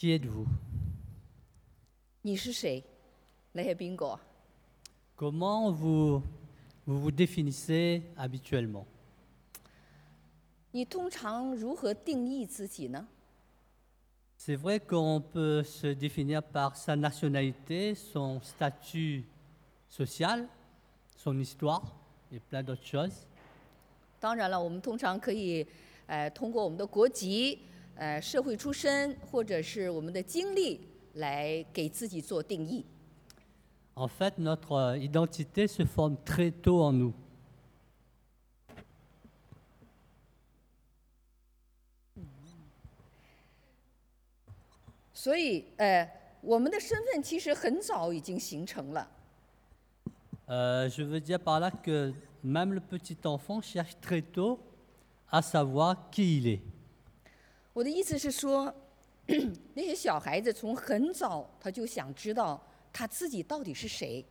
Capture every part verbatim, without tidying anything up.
Qui êtes-vous? 你是谁？你係邊個？ Comment vous vous, vous définissez habituellement? 你通常如何定義自己呢？ C'est vrai qu'on peut se définir par sa nationalité, son statut social, son histoire et plein d'autres choses. 當然了，我們通常可以，呃，通過我們的國籍、呃，社會出身，或者是我們的經歷，來給自己做定義。 En fait, notre identité se forme très tôt en nous. 所以，呃，我們的身份其實很早已經形成了。 Euh, je veux dire par là que même le petit enfant cherche très tôt à savoir qui il est. 我的意思是說，那些小孩子從很早他就想知道他自己到底是誰。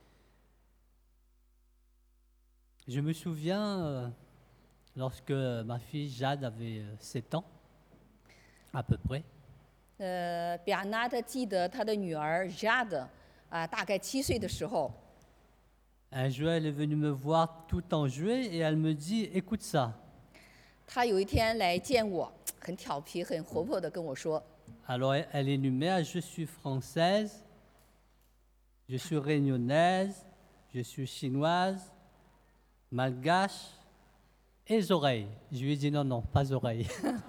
Je me souviens euh, lorsque ma fille Jade avait euh, sept ans, à peu près. 呃，比亚纳特记得他的女儿 Jade 啊，大概七岁的时候， Un jour, elle est venue me voir tout enjouée et elle me dit, écoute ça. 他有一天来见我，很调皮、很活泼的跟我说， Alors, elle, elle énumère, je suis française, je suis réunionnaise, je suis chinoise, malgache et oreilles. Je lui ai dit, non, non, pas oreilles.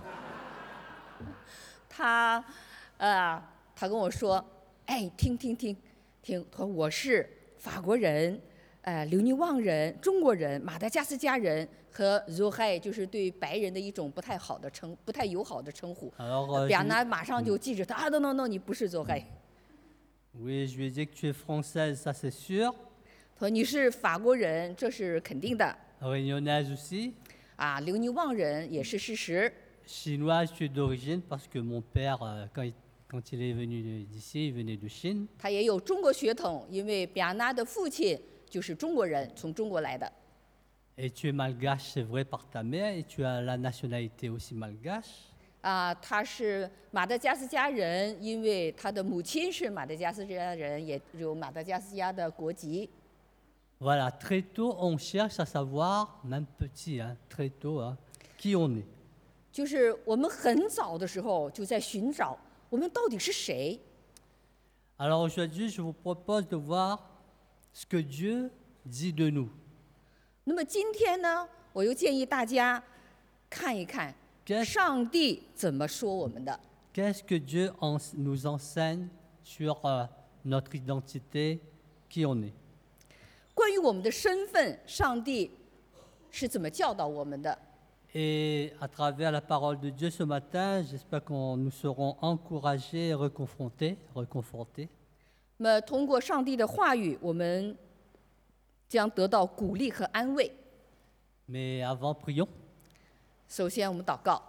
他，呃，他跟我说，哎，听听听听，他说我是法国人，呃，留尼旺人、中国人、马达加斯加人和 Zohai 就是对白人的一种不太好的称、不太友好的称呼。 Alors, euh, 比亚 je- 纳马上就记着他，啊，no no no，你不是 Zohai。 oui, je lui ai dit que tu es française, ça c'est sûr. 他说你是法国人，这是肯定的。 Réunionnaise aussi. 啊，留尼旺人也是事实。 Chinoise, tu es d'origine parce que mon père, euh, quand, il, quand il est venu d'ici, il venait de Chine. 他也有中国血统，因为比亚纳的父亲就是中国人，从中国来的。 Et tu es malgache, c'est vrai, par ta mère, et tu as la nationalité aussi malgache. 啊，他是马达加斯加人，因为他的母亲是马达加斯加人，也有马达加斯加的国籍。 Voilà, très tôt, on cherche à savoir, même petit, hein, très tôt, hein, qui on est. 就是我们很早的时候就在寻找我们到底是谁。 Alors aujourd'hui, je vous propose de voir ce que Dieu dit de nous. 那么今天呢，我又建议大家看一看 Qu'est-ce 上帝怎么说我们的。 qu'est-ce que Dieu en- nous enseigne sur euh, notre identité, qui on est. 关于我们的身份，上帝是怎么教导我们的？ Et à travers la parole de Dieu ce matin, j'espère que nous serons encouragés et reconfrontés, reconfortés. 那么通过上帝的话语，我们将得到鼓励和安慰。 Mais avant, prions. 首先，我们祷告。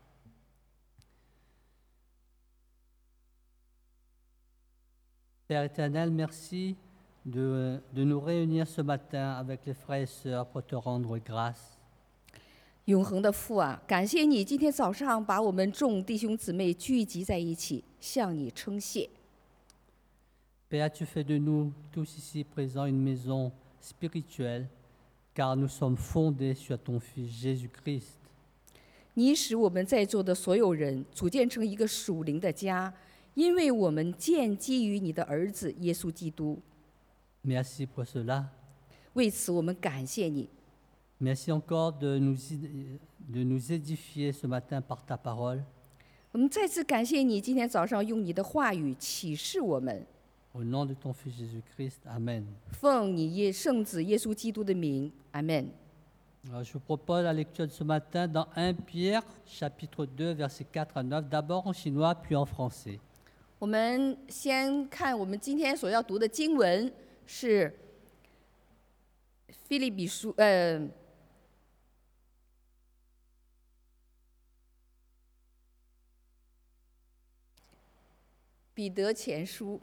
Père éternel, merci de, de nous réunir ce matin avec les frères et sœurs pour te rendre grâce. 永恒的父啊，感谢你今天早上把我们众弟兄姊妹聚集在一起，向你称谢。 Père, tu fais de nous tous ici présents une maison spirituelle, car nous sommes fondés sur ton Fils Jésus-Christ. 你使我们在座的所有人组建成一个属灵的家，因为我们建基于你的儿子耶稣基督。 Merci pour cela. 为此，我们感谢你。 Merci encore de nous, id- de nous édifier ce matin par ta parole. 我们再次感谢你今天早上用你的话语启示我们， Au nom de ton Fils Jésus-Christ, Amen. 奉你耶圣子耶稣基督的名，阿门。 Alors, je vous propose la lecture de ce matin dans premier Pierre, chapitre deux, versets quatre à neuf, d'abord en chinois, puis en français. 我们先看我们今天所要读的经文是《腓立比书》呃，《彼得前书》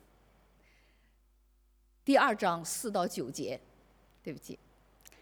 第二章四到九节，对不起。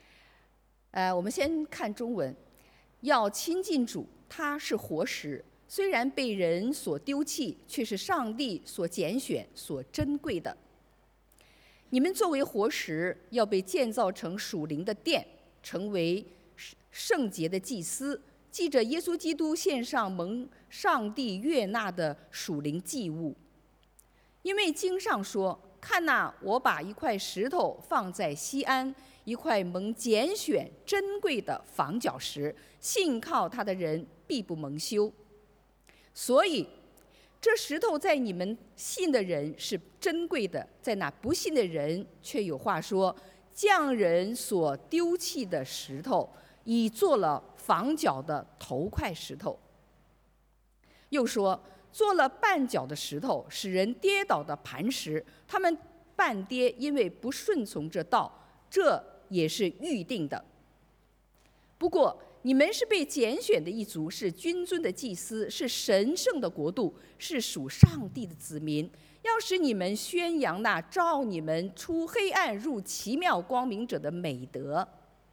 呃，我们先看中文，要亲近主，他是活石， 虽然被人所丢弃，却是上帝所拣选、所珍贵的。你们作为活石，要被建造成属灵的殿，成为圣洁的祭司，记着耶稣基督献上蒙上帝悦纳的属灵祭物。因为经上说：“看哪，我把一块石头放在西安，一块蒙拣选、珍贵的房角石，信靠他的人必不蒙羞。”所以，这石头在你们信的人是珍贵的，在那不信的人却有话说：“匠人所丢弃的石头，已做了房角的头块石头。”又说：“做了绊脚的石头，使人跌倒的磐石，他们半跌，因为不顺从这道，这也是预定的。不过，你们是被拣选的一族，是君尊的祭司，是神圣的国度，是属上帝的子民。要使你们宣扬那召你们出黑暗入奇妙光明者的美德。”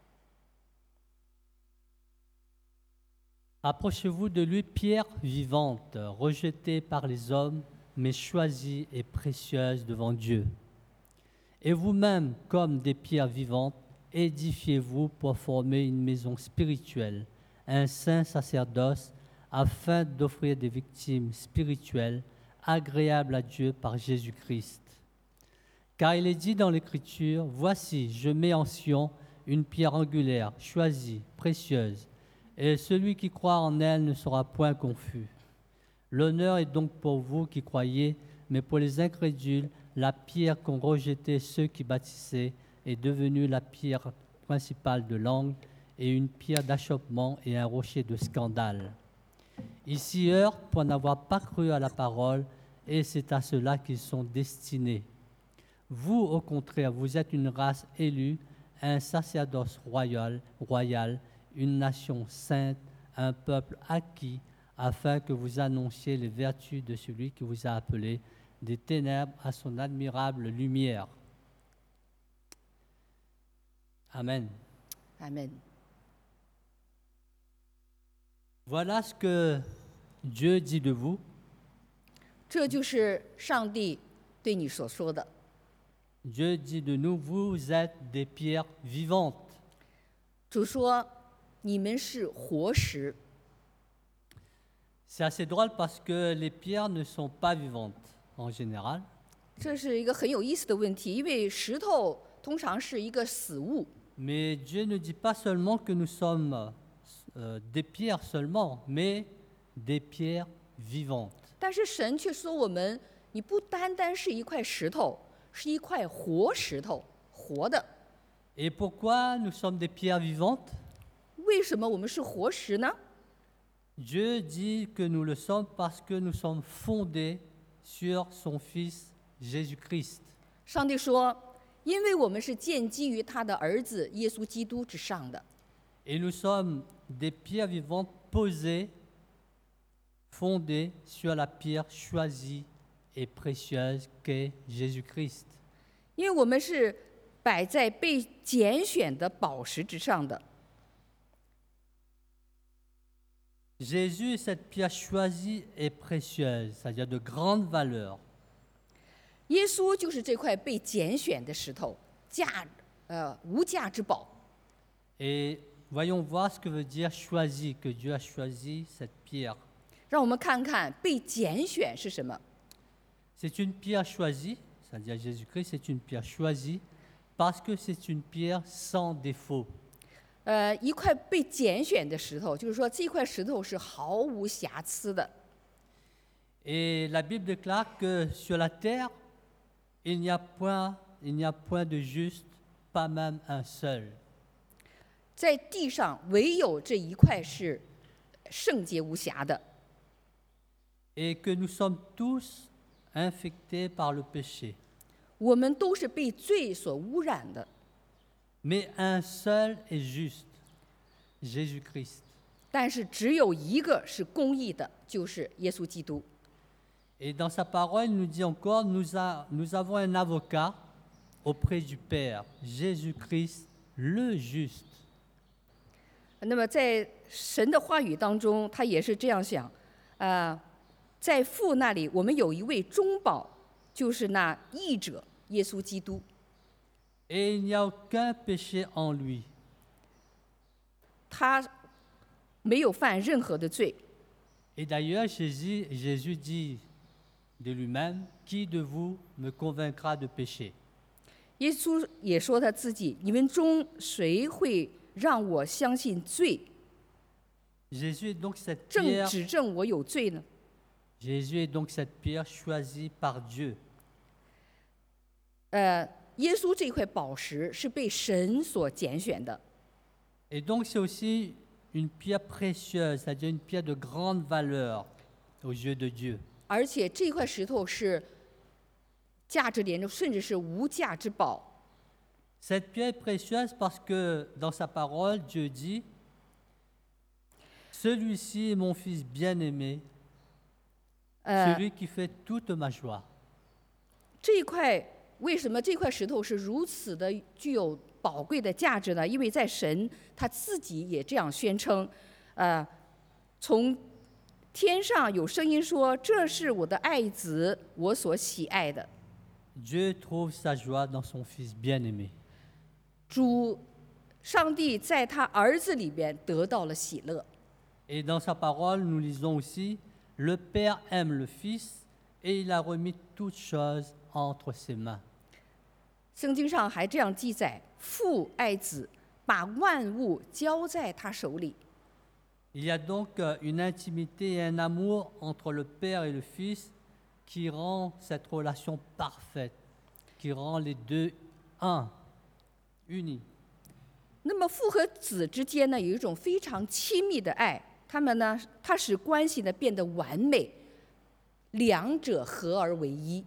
Approchez-vous de lui, pierre vivante, rejetée par les hommes, mais choisie et précieuse devant Dieu. Et vous-même, comme des pierres vivantes, édifiez-vous pour former une maison spirituelle, un saint sacerdoce, afin d'offrir des victimes spirituelles agréables à Dieu par Jésus-Christ. Car il est dit dans l'Écriture: « Voici, je mets en Sion une pierre angulaire, choisie, précieuse, et celui qui croit en elle ne sera point confus. » L'honneur est donc pour vous qui croyez, mais pour les incrédules, la pierre qu'ont rejetée ceux qui bâtissaient est devenue la pierre principale de l'angle et une pierre d'achoppement et un rocher de scandale. Ils s'y heurtent pour n'avoir pas cru à la parole, et c'est à cela qu'ils sont destinés. Vous, au contraire, vous êtes une race élue, un sacerdoce royal, royal, une nation sainte, un peuple acquis, afin que vous annonciez les vertus de celui qui vous a appelé des ténèbres à son admirable lumière. Amen. Amen. Voilà ce que Dieu dit de vous. 这就是上帝对你所说的。 Dieu dit de nous, vous êtes des pierres vivantes. 主说，你们是活石。 C'est assez drôle parce que les pierres ne sont pas vivantes en général. 这是一个很有意思的问题，因为石头通常是一个死物。 Mais Dieu ne dit pas seulement que nous sommes euh, des pierres seulement, mais des pierres vivantes. 但是神却说我们，你不单单是一块石头，是一块活石头，活的。 Et pourquoi nous sommes des pierres vivantes? 为什么我们是活石呢？ Dieu dit que nous le sommes parce que nous sommes fondés sur son Fils Jésus-Christ. 上帝说，因为我们是建基于他的儿子耶稣基督之上的。 Et nous sommes des pierres vivantes posées, fondées sur la pierre choisie et précieuse qu'est Jésus-Christ. 因为我们是摆在被拣选的宝石之上的。 Jésus est cette pierre choisie et précieuse, c'est-à-dire de grande valeur. 耶稣就是这块被拣选的石头，价呃无价之宝。 Et voyons voir ce que veut dire choisi, que Dieu a choisi cette pierre. 让我们看看被拣选是什么。 C'est une pierre choisie, c'est-à-dire Jésus-Christ, c'est une pierre choisie parce que c'est une pierre sans défaut. 呃，一块被拣选的石头，就是说这块石头是毫无瑕疵的。 Et la Bible déclare que sur la terre, il n'y a point, il n'y a point de juste, pas même un seul. 在地上唯有这一块是圣洁无瑕的。 Et que nous sommes tous infectés par le péché. 我们都是被罪所污染的， Mais un seul est juste, Jésus-Christ. 但是只有一个是公义的，就是耶稣基督。 Et dans sa parole, il nous dit encore, nous, a- nous avons un avocat auprès du Père, Jésus-Christ, le juste. 那么在神的话语当中，他也是这样想， 啊、在父那里，我们有一位中保，就是那义者耶稣基督。 Et il n'y a aucun péché en lui. 他没有犯任何的罪。 Et d'ailleurs, Jésus, Jésus dit de lui-même, qui de vous me convaincra de péché? 耶稣也说他自己：“你们中谁会让我相信罪， Jésus est donc cette 正 pierre, 指证我有罪呢？” Jésus est donc cette pierre choisie par Dieu. 呃，耶稣这块宝石是被神所拣选的， Et donc c'est aussi une pierre précieuse, c'est-à-dire une pierre de grande valeur aux yeux de Dieu. 而且这块石头是价值连城，甚至是无价之宝。 Cette pierre est précieuse parce que dans sa parole, Dieu dit, celui-ci est mon fils bien-aimé, 呃， celui qui fait toute ma joie. 这一块为什么这块石头是如此的具有宝贵的价值呢？因为在神他自己也这样宣称，呃，从天上有声音说：“这是我的爱子，我所喜爱的。” Dieu trouve sa joie dans son fils bien-aimé. 主，上帝在他儿子里边得到了喜乐。 Et dans sa parole, nous lisons aussi, le Père aime le Fils et il a remis toutes choses entre ses mains. 圣经上还这样记载：父爱子，把万物交在他手里。 Il y a donc euh, une intimité et un amour entre le Père et le Fils qui rend cette relation parfaite, qui rend les deux un, unis. 那么父和子之间呢，有一种非常亲密的爱，他们呢，它使关系呢变得完美，两者合而为一。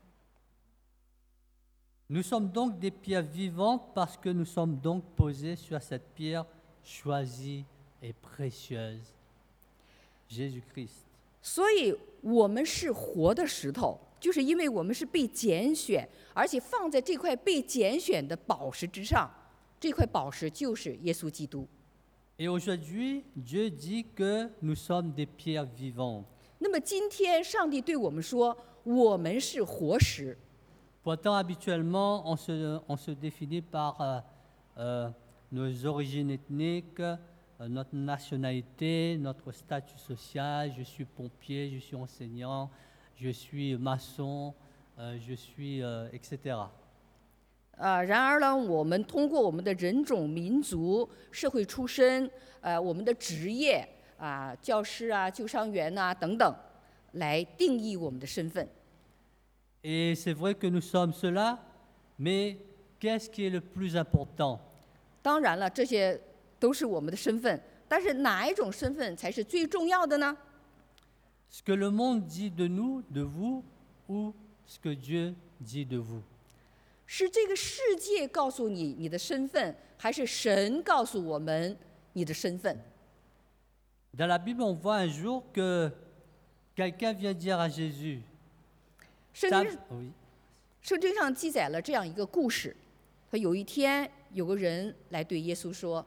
Nous sommes donc des pierres vivantes parce que nous sommes donc posés sur cette pierre choisie et précieuse, Jésus-Christ. 所以我们是活的石头，就是因为我们是被拣选，而且放在这块被拣选的宝石之上，这块宝石就是耶稣基督。 Et aujourd'hui, Dieu dit que nous sommes des pierres vivantes. 那么今天，上帝对我们说，我们是活石。 Pourtant, habituellement, on se, on se définit par euh, euh, nos origines ethniques, euh, notre nationalité, notre statut social. Je suis pompier, je suis enseignant, je suis maçon, euh, je suis, euh, et cetera. 啊，然而呢，我们通过我们的人种、民族、社会出身，呃，我们的职业啊，教师啊、救伤员呐、等等，来定义我们的身份。 Et c'est vrai que nous sommes cela, mais qu'est-ce qui est le plus important? 当然了，这些都是我们的身份，但是哪一种身份才是最重要的呢？ Ce que le monde dit de nous, de vous, ou ce que Dieu dit de vous? 是这个世界告诉你你的身份，还是神告诉我们你的身份？ Dans la Bible, on voit un jour que quelqu'un vient dire à Jésus, 圣 Ta- 经 oui. 圣经上记载了这样一个故事：说有一天，有个人来对耶稣说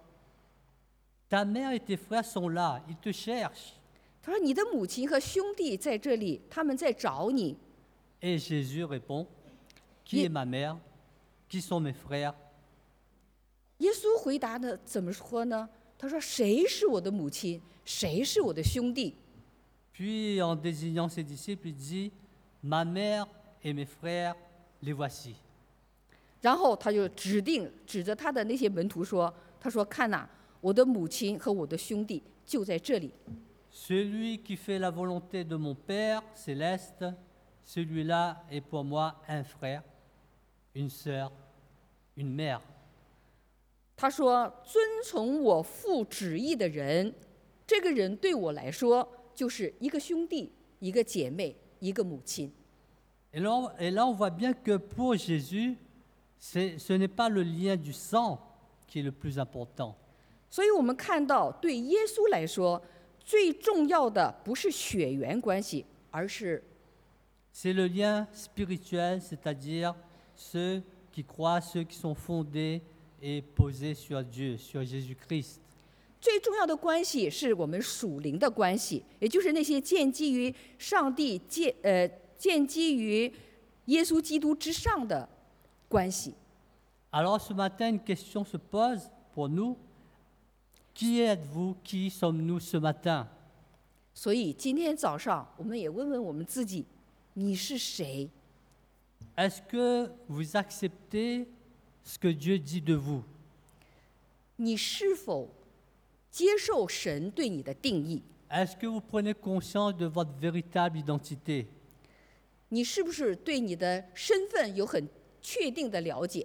Ta mère et tes frères sont là, ils te cherchent. 他说：“你的母亲和兄弟在这里，他们在找你。 Et Jésus répond, Qui Ye- est ma mère? Qui sont mes frères?” ” 耶稣回答的怎么说呢？他说：“谁是我的母亲？谁是我的兄弟？” Puis, en désignant ses disciples, il dit, Ma mère et mes frères, les voici. 然后他就指定指着他的那些门徒说：“他说看呐、我的母亲和我的兄弟就在这里。 Celui qui fait la volonté de mon Père céleste, celui-là est pour moi un frère, une sœur, une mère. ” 他说：“遵从我父旨意的人，这个人对我来说就是一个兄弟、一个姐妹、一个母亲。” Et là, on- et là, on voit bien que pour Jésus, c'est- ce n'est pas le lien du sang qui est le plus important. 所以我们看到，对耶稣来说，最重要的不是血缘关系，而是 C'est le lien spirituel, c'est-à-dire ceux qui croient, ceux qui sont fondés et posés sur Dieu, sur Jésus-Christ. 最重要的关系是我们属灵的关系，也就是那些建基于上帝、建呃建基于耶稣基督之上的关系。 Alors ce matin, une question se pose pour nous. Qui êtes-vous? Qui sommes-nous ce matin? 所以今天早上，我们也问问我们自己：你是谁？ Est-ce que vous acceptez ce que Dieu dit de vous? 你是否接受神对你的定义？ Est-ce que vous prenez conscience de votre véritable identité? 你是不是对你的身份有很确定的了解？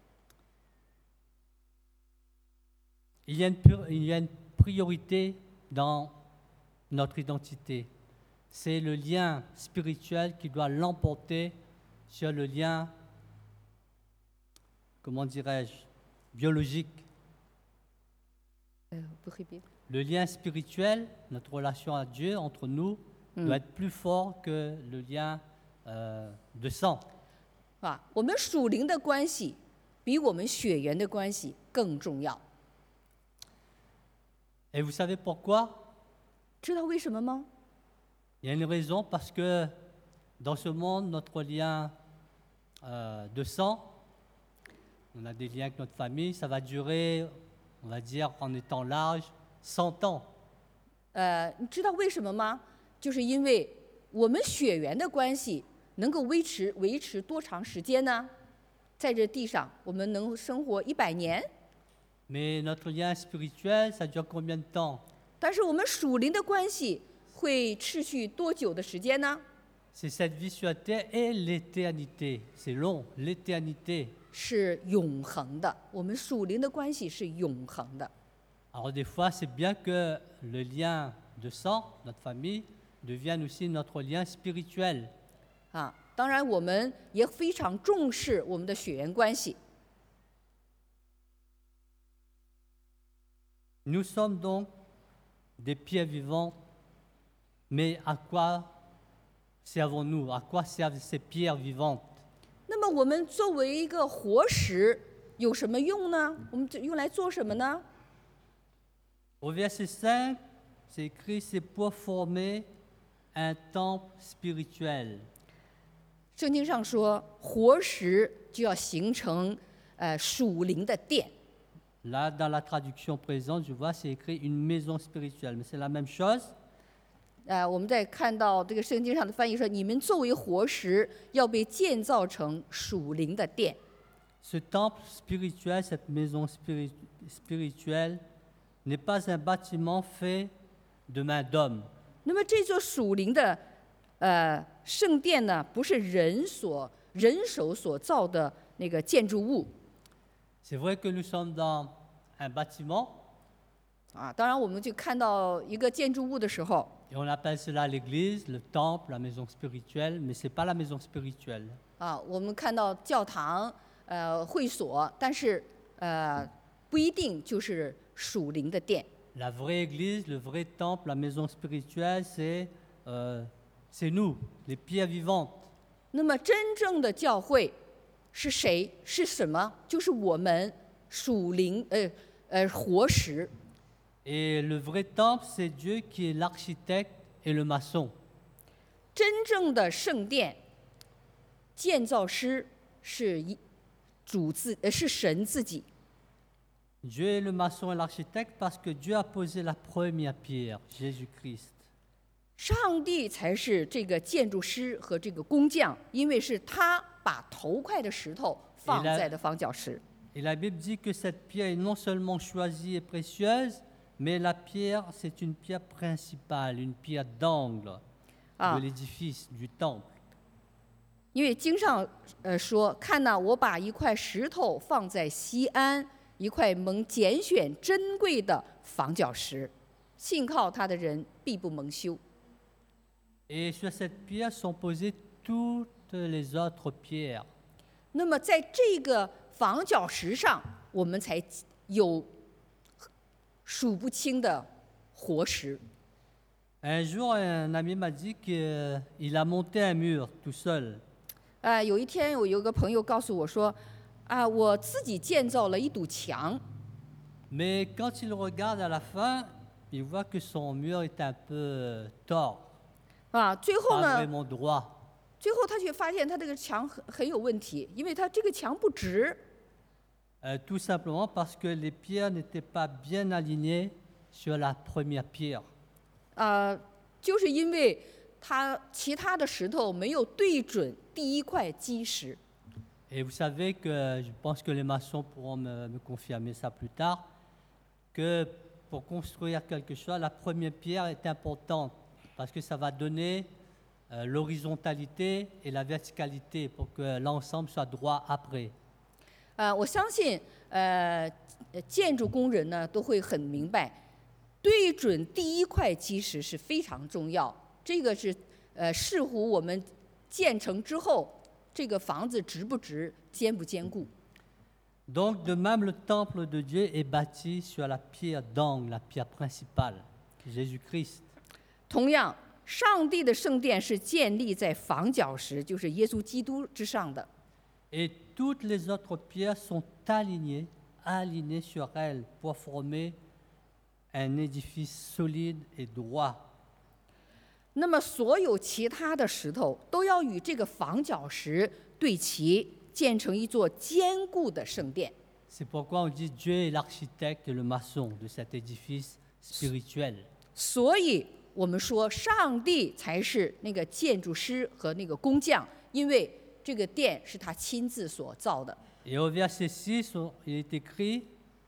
Il y a une, pur- il y a une priorité dans notre identité. C'est le lien spirituel qui doit l'emporter sur le lien, comment dirais-je, biologique. 呃，不会别的。 Le lien spirituel, notre relation à Dieu entre nous, Mm. doit être plus fort que le lien euh, de sang. 啊，我们属灵的关系比我们血缘的关系更重要。 Et vous savez pourquoi? 知道为什么吗？ Il y a une raison, parce que dans ce monde, notre lien euh, de sang, on a des liens avec notre famille, ça va durer, on va dire, en étant large, cent ans. 呃，你知道为什么吗？就是因为我们血缘的关系能够维持维持多长时间呢？在这地上，我们能生活一百年， Mais notre lien spirituel, ça dure combien de temps? 但是我们属灵的关系会持续多久的时间呢？ C'est cette vie sur la terre et l'éternité. C'est long, l'éternité. 是永恒的。我们属灵的关系是永恒的。 Alors des fois, c'est bien que le lien de sang, notre famille, devienne aussi notre lien spirituel. 啊，当然我们也非常重视我们的血缘关系。 Nous sommes donc des pierres vivantes, mais à quoi servons-nous? À quoi servent ces pierres vivantes? 那么我们作为一个活石有什么用呢？我们这用来做什么呢？ Au verset cinq, c'est écrit, c'est pour former un temple spirituel. 圣经上说，活石就要形成呃属灵的殿。 Là, dans la traduction présente, je vois, c'est écrit une maison spirituelle, mais c'est la même chose. 呃，我们在看到这个圣经上的翻译说，你们作为活石，要被建造成属灵的殿。 Ce temple spirituel, cette maison spiri- spirituelle, n'est pas un bâtiment fait de main d'homme. 那么这座属灵的呃圣殿呢，不是人所人手所造的那个建筑物 C'est vrai que nous sommes dans un bâtiment, 啊。当然，我们就看到一个建筑物的时候， et on appelle cela l'église, le temple, la maison spirituelle, mais ce n'est pas la maison spirituelle. 啊，我们看到教堂、呃会所，但是呃不一定就是属灵的殿。 La vraie église, le vrai temple, la maison spirituelle, c'est euh, c'est nous, les pierres vivantes. 那么真正的教会是谁？是什么？就是我们属灵呃呃活石。 Et le vrai temple, c'est Dieu qui est l'architecte et le maçon. 真正的圣殿建造师是一主自呃是神自己。 Dieu est le maçon et l'architecte parce que Dieu a posé la première pierre, Jésus-Christ. 上帝才是这个建筑师和这个工匠，因为是他把头块的石头放在的房角石。 Et la Bible dit que cette pierre est non seulement choisie et précieuse, mais la pierre, c'est une pierre principale, une pierre d'angle Ah. de l'édifice, du temple. 因为经上呃说，看呐，我把一块石头放在西安，一块蒙拣选珍贵的房角石，信靠他的人必不蒙羞。 Et sur cette pierre sont posées toutes les autres pierres. 那么在这个房角石上，我们才有数不清的活石。 Un jour, un ami m'a dit qu'il a monté un mur tout seul. 呃，有一天，我有个朋友告诉我说，啊，我自己建造了一堵墙。 Mais quand il regarde à la fin, il voit que son mur est un peu tort, 啊，最后 pas 呢， vraiment droit. 最后他却发现他这个墙很很有问题，因为他这个墙不直。 Euh, tout simplement parce que les pierres n'étaient pas bien alignées sur la première pierre. 啊，就是因为他其他的石头没有对准第一块基石。 Et vous savez que, je pense que les maçons pourront me, me confirmer ça plus tard, que pour construire quelque chose, la première pierre est importante parce que ça va donner euh, l'horizontalité et la verticalité pour que l'ensemble soit droit après. 啊，我相信，呃，建筑工人呢都会很明白，对准第一块基石是非常重要。这个是呃视乎我们建成之后，这个房子直不直、坚不坚固。 Donc, de même, le temple de Dieu est bâti sur la pierre d'angle, la pierre principale, Jésus-Christ. 同样，上帝的圣殿是建立在房角石，就是耶稣基督之上的。 Et toutes les autres pierres sont alignées, alignées sur elles pour former un édifice solide et droit. 那么，所有其他的石头都要与这个房角石对齐，建成一座坚固的圣殿。 C'est pourquoi on dit Dieu est l'architecte et le maçon de cet édifice spirituel. 所以我们说，上帝才是那个建筑师和那个工匠，因为这个殿是他亲自所造的。 Et au verset six, il est écrit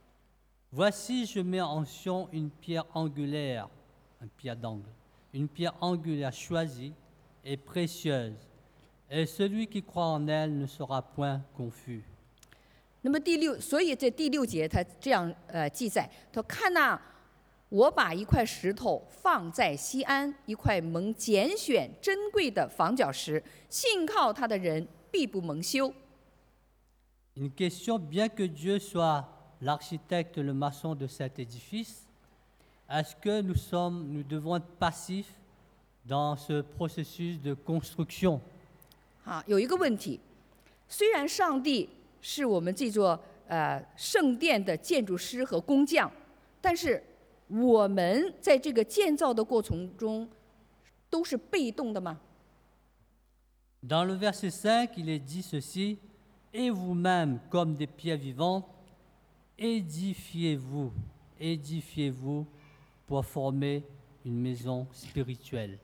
Voici, je mets en Sion une pierre angulaire, une pierre d'angle, une pierre angulaire choisie et précieuse, et celui qui croit en elle ne sera point confus. 那么第六，所以在第六节他这样呃记载，他说看呐，我把一块石头放在西安，一块蒙拣选珍贵的房角石，信靠他的人必不蒙羞。 Une question, bien que Dieu soit l'architecte, le maçon de cet édifice, est-ce que nous sommes, nous devons être passifs dans ce processus de construction? 啊，有一个问题，虽然上帝是我们这座呃圣殿的建筑师和工匠，但是我们在这个建造的过程中都是被动的吗？ Dans le verset cinq, il est dit ceci, et vous-même, comme des pierres vivantes, édifiez-vous, édifiez-vous pour former une maison spirituelle.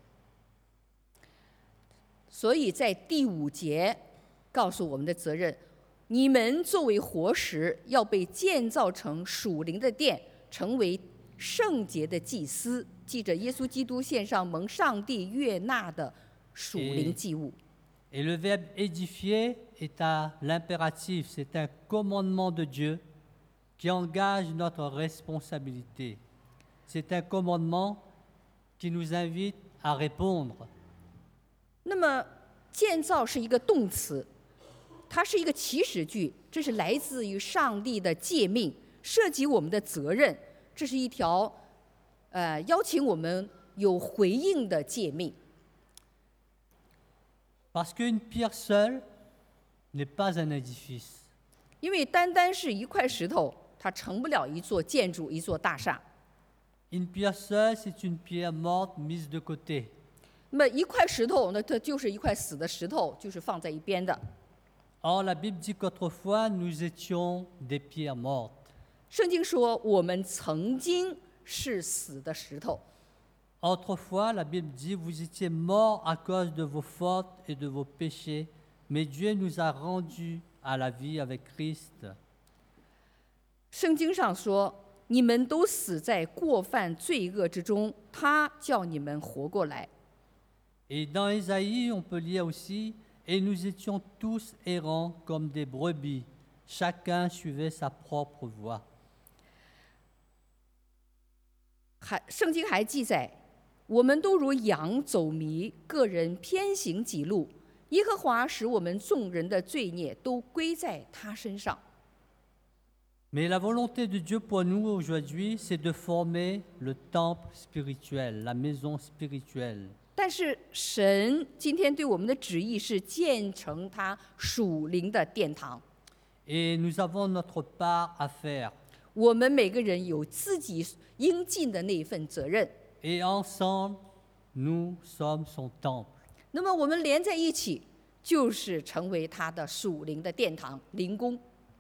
所以在第五节告诉我们的责任，你们作为活石，要被建造成属灵的殿，成为圣洁的祭司，记着耶稣基督献上蒙上帝悦纳的属灵祭物。 Et le verbe édifier est à l'impératif, c'est un commandement de Dieu qui engage notre responsabilité. C'est un commandement qui nous invite à répondre. 那么，建造是一个动词，它是一个祈使句，这是来自于上帝的诫命，涉及我们的责任，这是一条呃邀请我们有回应的诫命。 Parce qu'une pierre seule n'est pas un édifice. 因为单单是一块石头，它成不了一座建筑、一座大厦。 Une pierre seule, c'est une pierre morte mise de côté. 那么一块石头，那它就是一块死的石头，就是放在一边的。 Or, la Bible dit qu'autrefois, nous étions des pierres mortes. 圣经说，我们曾经是死的石头。 Autrefois, la Bible dit, vous étiez morts à cause de vos fautes et de vos péchés, mais Dieu nous a rendus à la vie avec Christ. 圣经上说，你们都死在过犯罪恶之中，他叫你们活过来。 Et dans Ésaïe, on peut lire aussi, et nous étions tous errants comme des brebis, chacun suivait sa propre voie. 还圣经还记载，我们都如羊走迷，个人偏行己路。耶和华使我们众人的罪孽都归在他身上。 Mais la volonté de Dieu pour nous aujourd'hui, c'est de former le temple spirituel, la maison spirituelle. 但是神今天对我们的旨意是建成他属灵的殿堂。 Et nous avons notre part à faire. 我们每个人有自己应尽的那一份责任。 Et ensemble, nous sommes son temple. 那么我们连在一起，就是成为他的属灵的殿堂、灵宫。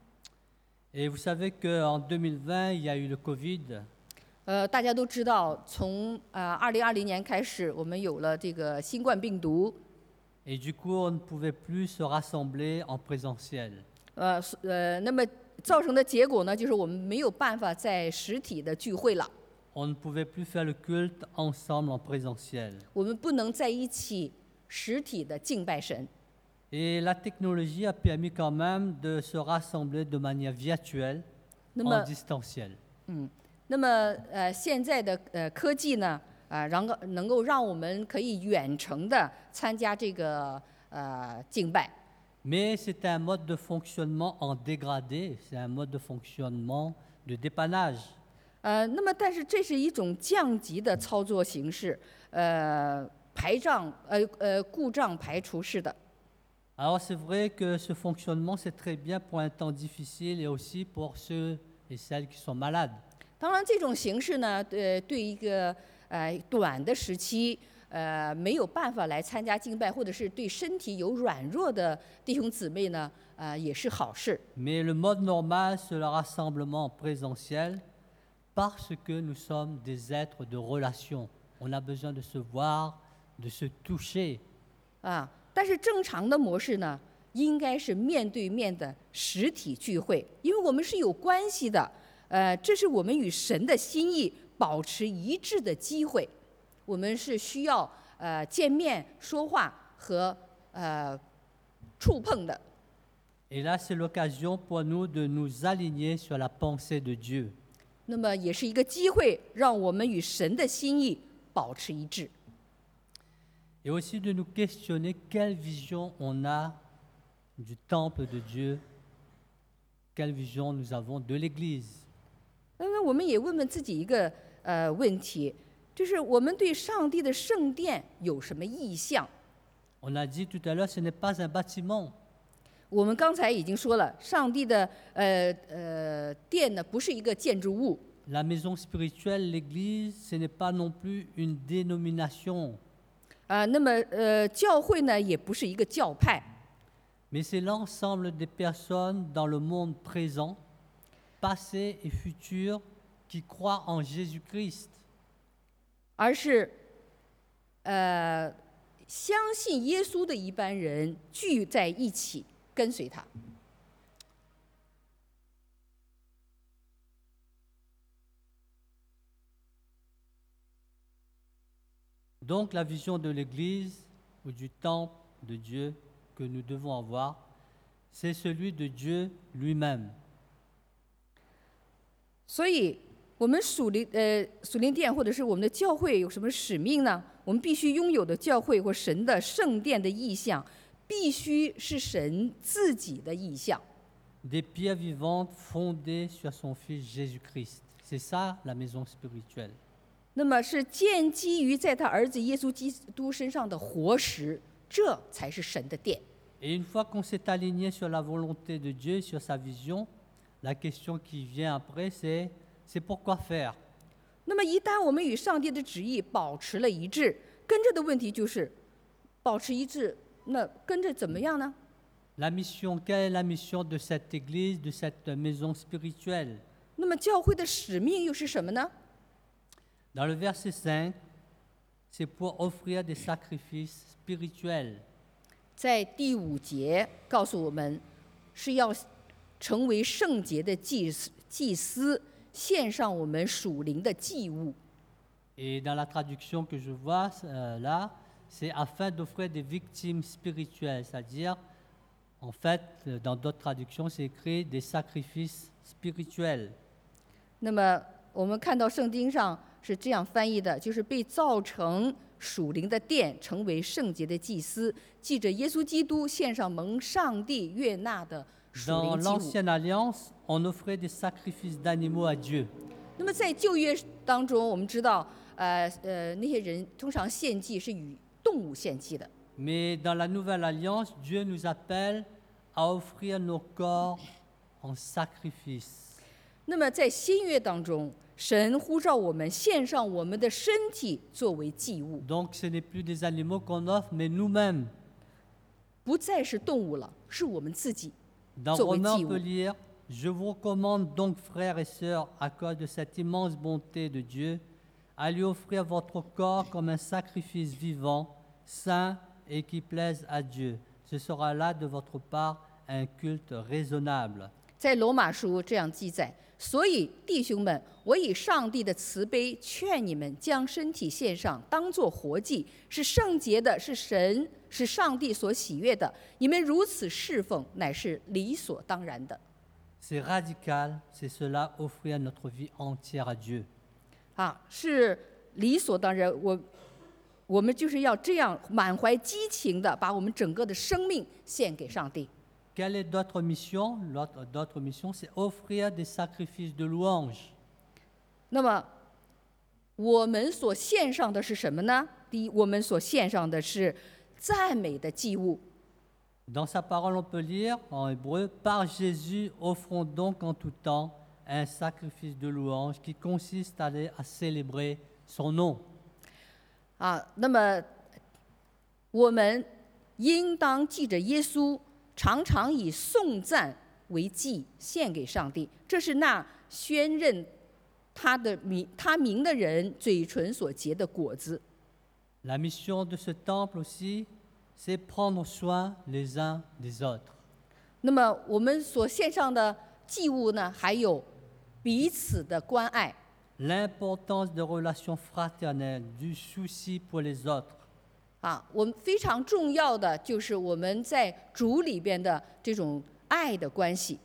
Et vous savez qu'en deux mille vingt, il y a eu le Covid. 呃，大家都知道，从呃二零二零年开始，我们有了这个新冠病毒。 Et du coup, on ne pouvait plus se rassembler en présentiel. 呃呃，那么造成的结果呢，就是我们没有办法在实体的聚会了。 On ne pouvait plus faire le culte ensemble en présentiel. 我们不能在一起实体的敬拜神。 Et la technologie a permis quand même de se rassembler de manière virtuelle, 那么 en distanciel. 嗯，那么呃，现在的呃科技呢，啊、然后能够让我们可以远程的参加这个呃敬拜。 Mais c'est un mode de fonctionnement en dégradé, c'est un mode de fonctionnement de dépannage. 呃，那么但是这是一种降级的操作形式，呃，排障呃呃故障排除式的。 Alors c'est vrai que ce fonctionnement, c'est très bien pour un temps difficile et aussi pour ceux et celles qui sont malades. 当然，这种形式呢，呃，对一个呃短的时期，呃没有办法来参加敬拜，或者是对身体有软弱的弟兄姊妹呢，呃也是好事。 Mais le mode normal, c'est le rassemblement en présentiel parce que nous sommes des êtres de relation. On a besoin de se voir, de se toucher. 啊，但是正常的模式呢，应该是面对面的实体聚会，因为我们是有关系的，呃，这是我们与神的心意保持一致的机会，我们是需要呃见面说话和呃触碰的。 Et là, c'est l'occasion pour nous de nous aligner sur la pensée de Dieu. 那么也是一个机会，让我们与神的心意保持一致。 Et aussi de nous questionner quelle vision on a du temple de Dieu, quelle vision nous avons de l'Église. 那么我们也问问自己一个呃问题，就是我们对上帝的圣殿有什么意向？ On a dit tout à l'heure, ce n'est pas un bâtiment. 我们刚才已经说了，上帝的呃呃殿呢，不是一个建筑物。 La maison spirituelle, l'Église, ce n'est pas non plus une dénomination, 啊、那么呃，教会呢也不是一个教派， mais c'est l'ensemble des personnes dans le monde présent, passé et futur, qui croient en Jésus-Christ. 而是呃相信耶稣的一般人聚在一起跟随他。 Donc la vision de l'Église ou du temple de Dieu que nous devons avoir, c'est celui de Dieu lui-même. 所以，我们属灵呃属灵殿或者是我们的教会有什么使命呢？我们必须拥有的教会或神的圣殿的意象，必须是神自己的意象。 Des pierres vivantes fondées sur son Fils Jésus-Christ. C'est ça la maison spirituelle. 那么是建基于在他儿子耶稣基督身上的活石，这才是神的殿。 Et une fois qu'on s'est aligné sur la volonté de Dieu, sur sa vision, la question qui vient après, c'est, c'est pourquoi faire? 那么一旦我们与上帝的旨意保持了一致，跟着的问题就是保持一致，那跟着怎么样呢？ La mission, quelle est la mission de cette Église, de cette maison spirituelle? 那么教会的使命又是什么呢？ Dans le verset cinq, c'est pour offrir des sacrifices spirituels. 在第五节告诉我们，是要成为圣洁的祭司，祭司献上我们属灵的祭物。 Et dans la traduction que je vois euh, là, c'est afin d'offrir des victimes spirituelles, c'est-à-dire, en fait, euh, dans d'autres traductions, c'est écrit des sacrifices spirituels. 那么我们看到圣经上是这样翻译的，就是被造成属灵的殿，成为圣洁的祭司，记着耶稣基督献上蒙上帝悦纳的属 Dans 灵祭物。 l'Ancienne Alliance, on offrait des sacrifices d'animaux à Dieu. 那么在旧约当中，我们知道，呃呃，那些人通常献祭是与动物献祭的。 Mais dans la Nouvelle Alliance, Dieu nous appelle à offrir nos corps en sacrifice. 那么在新约当中，神呼召我们献上我们的身体作为祭物， Donc ce n'est plus des animaux qu'on offre, mais nous-mêmes. 不再是动物了，是我们自己 Dans 作为 Romains, 祭 on 物 peut。lire « Je vous recommande donc, frères et sœurs, à cause de cette immense bonté de Dieu, à lui offrir votre corps comme un sacrifice vivant, saint et qui plaise à Dieu. Ce sera là de votre part un culte raisonnable. » 在罗马书这样记载，所以弟兄们，我以上帝的慈悲劝你们，将身体献上，当作活祭，是圣洁的，是神是上帝所喜悦的。你们如此侍奉，乃是理所当然的。 C'est radical, c'est cela, offrir notre vie entière à Dieu. 啊，是理所当然。我我们就是要这样满怀激情的把我们整个的生命献给上帝。 Quelle est notre mission? L'autre- D'autres missions, c'est offrir des sacrifices de louange. 那么，我们所献上的是什么呢？第一，我们所献上的是赞美的祭物。 Dans sa parole, on peut lire en hébreu, par Jésus, offrons donc en tout temps un sacrifice de louange qui consiste à, à célébrer son nom. 啊，那么我们应当记着耶稣，常常以颂赞为祭献给上帝，这是那宣认他的名、他名的人嘴唇所结的果子。 La mission de ce temple aussi, c'est prendre soin les uns des autres. 那么我们所献上的祭物呢，还有彼此的关爱。 L'importance de relations fraternelles, du souci pour les autres. 啊，我们非常重要的就是我们在主里边的这种爱的关系。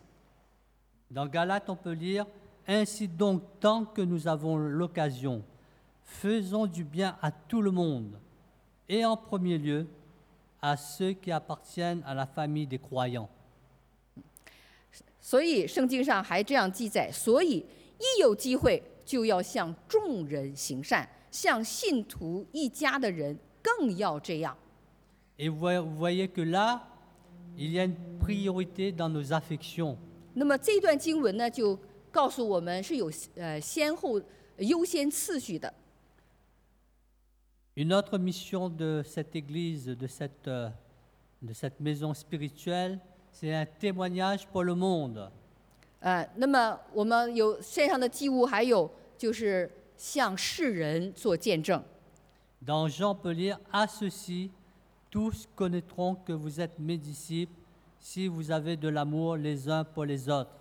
Dans Galates, on peut lire Ainsi donc, tant que nous avons l'occasion, faisons du bien à tout le monde, et en premier lieu à ceux qui appartiennent à la famille des croyants. 所以圣经上还这样记载：所以一有机会就要向众人行善，向信徒一家的人更要这样。 Et vous voyez- vous voyez que là, il y a une priorité dans nos affections. 那么这段经文呢，就告诉我们是有呃先后优先次序的。 Une autre mission de cette église, de cette, euh, de cette maison spirituelle, c'est un témoignage pour le monde. 呃，那么我们有献上的祭物，还有就是向世人做见证。 Dans Jean, on peut lire À ceci, tous connaîtront que vous êtes mes disciples si vous avez de l'amour les uns pour les autres.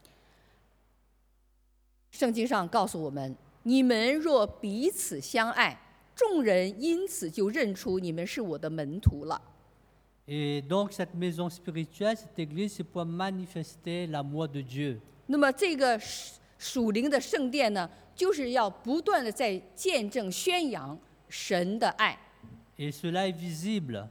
圣经上告诉我们：你们若彼此相爱，众人因此就认出你们是我的门徒了。 Et donc, cette maison spirituelle, cette église, c'est pour manifester l'amour de Dieu. 那么这个属属灵的圣殿呢，就是要不断的在见证、宣扬神的爱。 Et cela est visible.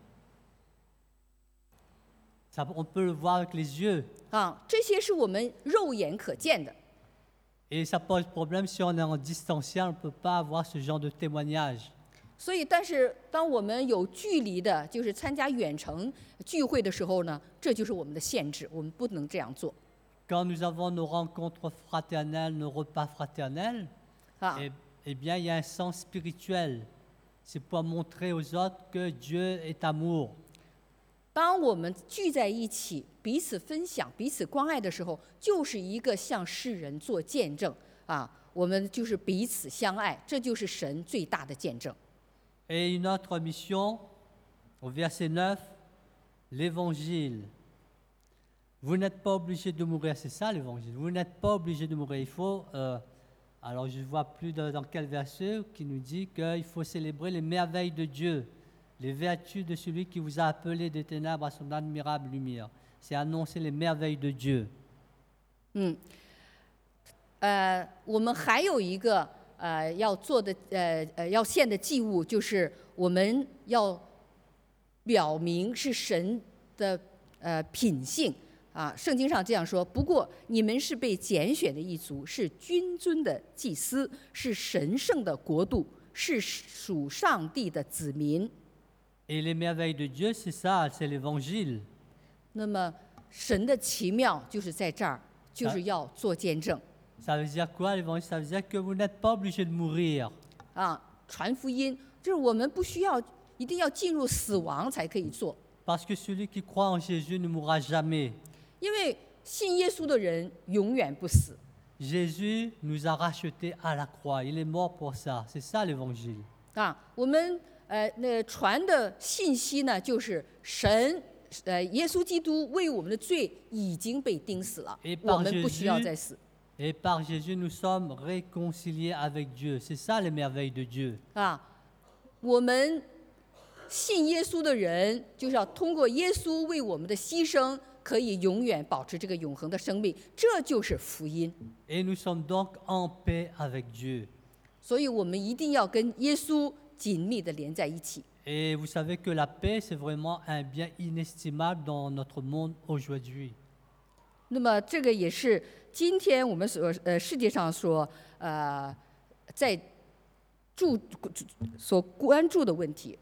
Ça, on peut le voir avec les yeux. 啊，这些是我们肉眼可见的。 Et ça pose problème si on est en distanciel, on ne peut pas avoir ce genre de témoignage. 所以，但是当我们有距离的，就是参加远程聚会的时候呢，这就是我们的限制，我们不能这样做。 Quand nous avons nos rencontres fraternelles, nos repas fraternels, 啊， eh, eh bien, il y a un sens spirituel. C'est pour montrer aux autres que Dieu est amour. 当我们聚在一起，彼此分享、彼此关爱的时候，就是一个向世人做见证啊。我们就是彼此相爱，这就是神最大的见证。 Et une autre mission, au verset neuf, l'évangile. Vous n'êtes pas obligé de mourir, c'est ça l'évangile. Vous n'êtes pas obligé de mourir. Il faut, euh, alors je ne vois plus de- dans quel verset qui nous dit qu'il faut célébrer les merveilles de Dieu, les vertus de celui qui vous a appelé des ténèbres à son admirable lumière. C'est annoncer les merveilles de Dieu. 嗯，呃，我们还有一个呃要做的呃呃要献的祭物，就是我们要表明是神的呃品性啊。圣经上这样说：不过你们是被拣选的一族，是君尊的祭司，是神圣的国度，是属上帝的子民。 Et les merveilles de Dieu, c'est ça, c'est l'évangile. 那么神的奇妙就是在这儿，就是要做见证。 Ça veut dire quoi l'évangile? Ça veut dire que vous n'êtes pas obligé de mourir. 啊，传福音就是我们不需要一定要进入死亡才可以做， Parce que celui qui croit en Jésus ne mourra jamais. 因为信耶稣的人永远不死。 Jésus nous a rachetés à la croix. Il est mort pour ça. C'est ça l'évangile. 啊，我们呃那传的信息呢，就是神呃耶稣基督为我们的罪已经被钉死了 Et， 我 par 们不需要 Jésus, 再死 et par Jésus, nous sommes réconciliés avec Dieu. C'est ça les merveilles de Dieu. 啊。我们信耶稣的人，就是要通过耶稣为我们的牺牲，可以永远保持这个永恒的生命，这就是福音。 Et nous sommes donc en paix avec Dieu. 所以我们一定要跟耶稣紧密的连在一起。 Et vous savez que la paix, c'est vraiment un bien inestimable dans notre monde aujourd'hui. 那么这个也是今天我们所呃世界上所呃在注所关注的问题。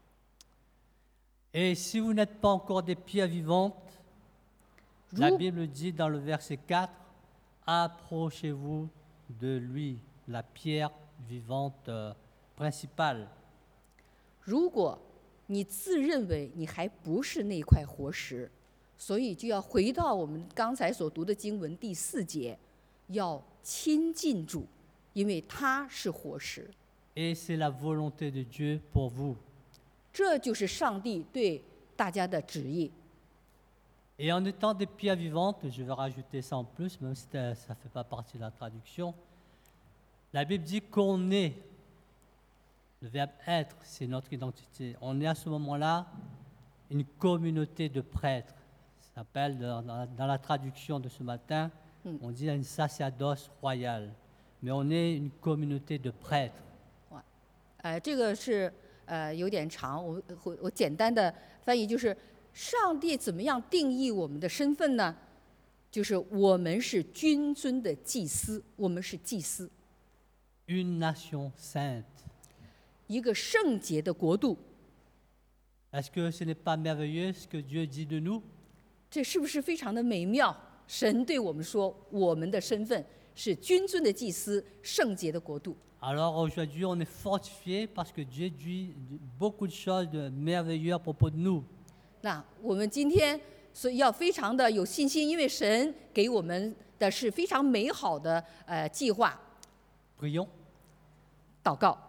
Et si vous n'êtes pas encore des pierres vivantes, la 如 Bible dit dans le verset quatre, approchez-vous de lui, la pierre vivante euh, principale. 如果你自认为你还不是那块活石，所以就要回到我们刚才所读的经文第四节，要亲近主，因为他是活石。 Et c'est la volonté de Dieu pour vous. 这就是上帝对大家的旨意。 Et en étant des pierres vivantes, je vais rajouter ça en plus, même si ça ne fait pas partie de la traduction, la Bible dit qu'on est, le verbe être, c'est notre identité. On est à ce moment-là une communauté de prêtres. Ça s'appelle, dans la, dans la traduction de ce matin, on dit un sacerdoce royal. Mais on est une communauté de prêtres. 呃，这个是呃有点长，我我我简单的翻译就是，上帝怎么样定义我们的身份呢？就是我们是君尊的祭司，我们是祭司， Une nation sainte. 一个圣洁的国度。 Est-ce que ce n'est pas merveilleux ce que Dieu dit de nous? 这是不是非常的美妙？神对我们说，我们的身份是君尊的祭司，圣洁的国度。 Alors aujourd'hui, on est fortifié parce que Dieu dit beaucoup de choses de merveilleuses à propos de nous. 那我们今天所以要非常的有信心，因为神给我们的是非常美好的呃计划。 Prions. 祷告，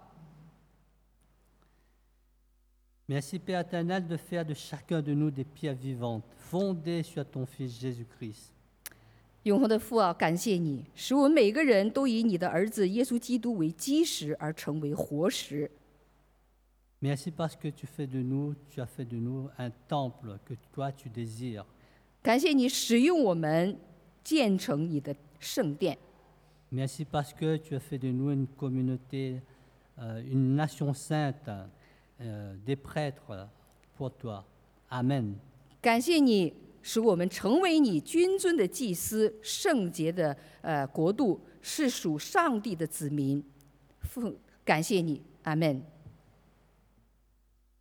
Merci Père éternel de faire de chacun de nous des pierres vivantes, fondées sur ton Fils Jésus-Christ. 永恒的父啊，感谢你，使我们每个人都以你的儿子耶稣基督为基石，而成为活石。 Merci parce que tu fais de nous, tu as fait de nous un temple que toi tu désires. 感谢你使用我们建成你的圣殿。 Merci parce que tu as fait de nous une communauté, euh, une nation sainte, euh, des prêtres pour toi. Amen. 感谢你使我们成为你君尊的祭司，圣洁的呃国度，是属上帝的子民。父，感谢你，阿门。